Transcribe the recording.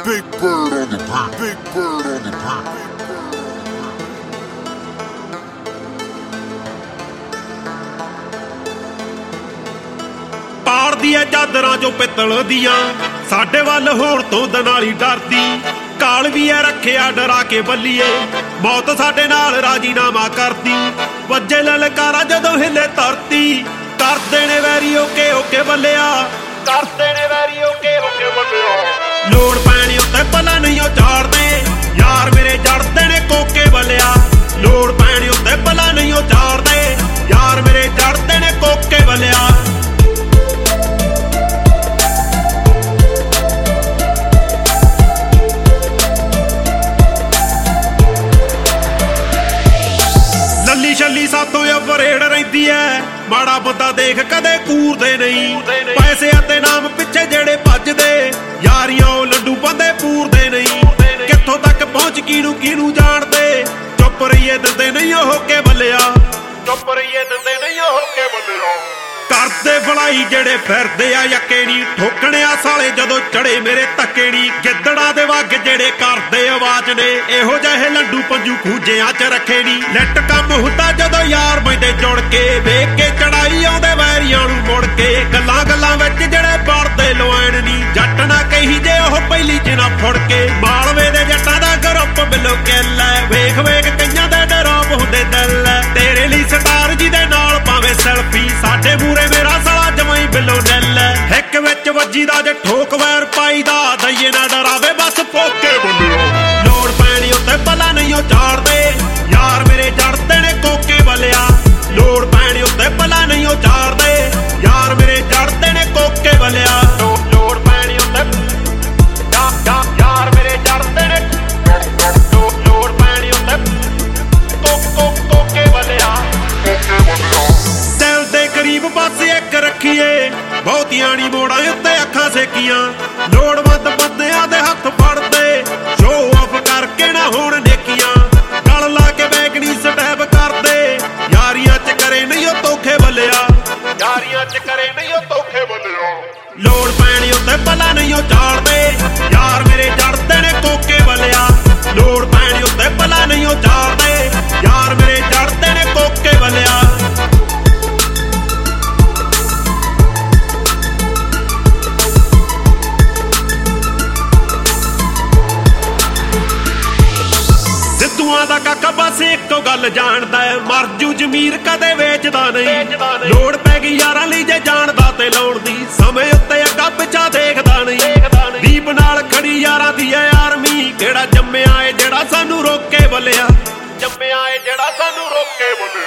Big bird on the beat. Big bird on the beat. ਪਾੜਦੀ ਐ ਚਾਦਰਾਂ ਜੋ ਪਿੱਤਲ ਦੀਆਂ, ਸਾਡੇ ਵੱਲ ਹੋਣ ਤੋਂ ਦਨਾਲੀ ਡਰਦੀ। ਕਾਲ ਵੀ ਐ ਰੱਖਿਆ ਡਰਾ ਕੇ ਬੱਲੀਏ, ਮੌਤ ਸਾਡੇ ਨਾਲ ਰਾਜੀਨਾਮਾ ਕਰਦੀ। ਵੱਜੇ ਲਲਕਾਰਾ ਜਦੋਂ ਹਿੱਲੇ ਧਰਤੀ, ਕਰਦੇ ਨੇ ਵੈਰੀ ਓਕੇ ਓਕੇ ਬੱਲਿਆ, ਕਰਦੇ ਨੇ ਵੈਰੀ ਓਕੇ ਓਕੇ ਬੱਲਿਆ। ਲੋੜ ਪੈਣੀ ਉੱਤੇ ਪੱਲਾ ਨਹੀਂ ਉਹ ਝਾੜਦੇ, ਯਾਰ ਮੇਰੇ ਜੜਦੇ ਨੇ ਕੋਕੇ ਬੱਲਿਆ। ਲੋੜ ਪੈਣੀ ਉੱਤੇ ਪੱਲਾ ਨਹੀਂ ਉਹ ਝਾੜਦੇ, ਯਾਰ ਮੇਰੇ ਜੜਦੇ ਨੇ ਕੋਕੇ ਬੱਲਿਆ। ਲੱਲੀ ਛੱਲੀ ਸਾਤੋਂ ਅਵਰੇੜ ਰਹਿੰਦੀ ਐ, ਮਾੜਾ ਬੰਦਾ ਦੇਖ ਕਦੇ ਕੂਰਦੇ ਨਹੀਂ। ਪੈਸੇ ਅਤੇ ਨਾਮ ਪਿੱਛੇ ਜਿਹੜੇ ਭੱਜਦੇ, ਯਾਰੀਆਂ ਉਹ ਲੱਡੂ ਬੰਦੇ ਪੂਰਦੇ ਨਹੀਂ। ਕਿੱਥੋਂ ਤੱਕ ਪਹੁੰਚ ਕਿਹਨੂੰ ਜਾਣਦੇ, ਚੁੱਪ ਰਹੀਏ ਦਿੰਦੇ ਨਹੀਂ ਉਹ ਕੇ ਬੱਲਿਆ, ਚੁੱਪ ਰਹੀਏ ਦਿੰਦੇ ਨਹੀਂ ਉਹ ਕੇ ਬੱਲਿਆ। ਕਰਦੇ ਭਲਾਈ ਜਿਹੜੇ ਫਿਰਦੇ ਆ ਯੱਕੇ ਨੀ, ਠੋਕਣਿਆ ਸਾਲੇ ਜਦੋਂ ਚੜੇ ਮੇਰੇ ਧੱਕੇ ਨੀ। ਗਿੱਦੜਾਂ ਦੇ ਵੱਗ ਜਿਹੜੇ ਕਰਦੇ ਆਵਾਜ਼ ਨੇ, ਇਹੋ ਜਿਹੇ ਲੰਡੂ ਪੰਜੂ ਖੂਜਿਆਂ ਚ ਰੱਖੇ ਨੀ। ਲੈਟ ਕੰਮ ਹੁੰਦਾ ਜਦੋਂ ਯਾਰ ਬੈਂਦੇ ਜੁੜ ਕੇ, ਵੇਖ ਕੇ ਚੜਾਈ ਆਉਂਦੇ ਵੈਰੀਆਂ ਨੂੰ ਮੁੜ ਕੇ। ਗੱਲਾਂ ਵਿੱਚ ਜਿਹੜੇ ਵੜਦੇ ਲੋਇਣ ਨੀ, ਜੱਟ ਨਾ ਕਹੀ ਜੇ ਉਹ ਪਹਿਲੀ ਚ ਨਾ ਫੁੜ ਕੇ। ਮਾਲਵੇ ਦੇ ਜੱਟਾਂ ਦਾ ਗਰੁੱਪ ਬਿੱਲੋ ਕਿੱਲ ਐ, ਵੇਖ ਕਈਆਂ ਦੇ ਡਰੋਪ ਹੁੰਦੇ ਦਿਲ ਐ। ਤੇਰੇ ਲਈ ਸਟਾਰ ਜੀ ਦੇ ਨਾਲ ਪਾਵੇਂ ਸੈਲਫੀ, ਸਾਡੇ ਮੂਰੇ ਮੇਰਾ ਸਾਲਾ ਜਮਾਈ ਬਿੱਲੋ ਨਿੱਲ ਐ। ਹਿੱਕ ਵਿੱਚ ਵੱਜੀ ਦਾ ਜੇ ਠੋਕ ਵੈਰ ਪਾਈਦਾ, ਦਈਏ ਨਾ ਡਰਾਵੇ ਬਸ ਪੋਕੇ ਬੱਲਿਆ। ਲੋੜ ਪੈਣੀ ਉੱਤੇ ਪੱਲਾ ਨਹੀਂ ਉਹ ਝਾੜਦੇ, ਯਾਰ ਮੇਰੇ ਜੜਦੇ ਨੇ ਕੋਕੇ ਬੱਲਿਆ। ਲੋੜ ਪੈਣੀ ਉੱਤੇ ਪੱਲਾ ਨਹੀਂ ਉਹ ਝਾੜਦੇ, ਯਾਰ ਮੇਰੇ ਜੜਦੇ ਨੇ ਕੋਕੇ ਬੱਲਿਆ। ਲੋੜ ਪੈਣੀ ਉੱਤੇ ਯਾਰ ਮੇਰੇ ਜੜਦੇ ਨੇ, ਲੋੜ ਪੈਣੀ ਉੱਤੇ ਕੋਕੇ ਬੱਲਿਆ। ਦਿਲ ਦੇ ਕਰੀਬ ਬਸ ਇੱਕ ਰੱਖੀਏ, ਬਹੁਤੀਆਂ ਨੀ ਮੋੜਾਂ ਉੱਤੇ ਅੱਖਾਂ ਸੇਕੀਆਂ। ਲੋੜਵੰਦ ਬੰਦਿਆਂ ਦੇ ਹੱਥ ਫੜਦੇ, ਸ਼ੋਅ ਆਫ ਕਰਕੇ ਨਾ ਹੋਣ ਨੇਕੀਆਂ। ਗਲ ਲਾ ਕੇ ਬੈਗਣੀ ਸਟੈਪ ਕਰਦੇ, ਯਾਰੀਆਂ ਚ ਕਰੇ ਨਹੀਂ ਉਹ ਧੋਖੇ ਬੱਲਿਆ, ਯਾਰੀਆਂ ਚ ਕਰੇ ਨਹੀਂ ਉਹ ਧੋਖੇ ਬੱਲਿਆ। ਲੋੜ ਪੈਣੀ ਉੱਤੇ ਪੱਲਾ ਨਹੀਂ ਉਹ ਝਾੜਦੇ, ਯਾਰ ਮੇਰੇ ਜੜਦੇ ਨੇ ਕੋਕੇ ਬੱਲਿਆ। ਲੋੜ ਪੈਣੀ ਉੱਤੇ ਪੱਲਾ ਨਹੀਂ ਉਹ ਝਾੜਦੇ, ਯਾਰ ਮੇਰੇ ਜੜਦੇ ਨੇ ਕੋਕੇ ਬੱਲਿਆ। ਸਿੱਧੂਆਂ ਦਾ ਕਾਕਾ ਬਸ ਇੱਕੋ ਗੱਲ ਜਾਣਦਾ ਐ, ਮਰ ਜੂ ਜ਼ਮੀਰ ਕਦੇ ਵੇਚਦਾ ਨਹੀਂ। ਲੋੜ ਪੈ ਗਈ ਯਾਰਾਂ ਲਈ ਜੇ ਜਾਣਦਾ ਤੇ ਲਾਉਣ ਦੀ, ਸਮੇਂ ਉੱਤੇ ਅੱਗਾ ਪਿੱਛਾ ਦੇਖਦਾ ਨਹੀਂ। ਦੀਪ ਨਾਲ ਖੜੀ ਯਾਰਾਂ ਦੀ ਐ ਆਰਮੀ, ਕਿਹੜਾ ਜੰਮਿਆ ਏ ਜਿਹੜਾ ਸਾਨੂੰ ਰੋਕੇ ਬੱਲਿਆ, ਜੰਮਿਆ ਏ ਜਿਹੜਾ ਸਾਨੂੰ ਰੋਕੇ ਬੱਲਿਆ।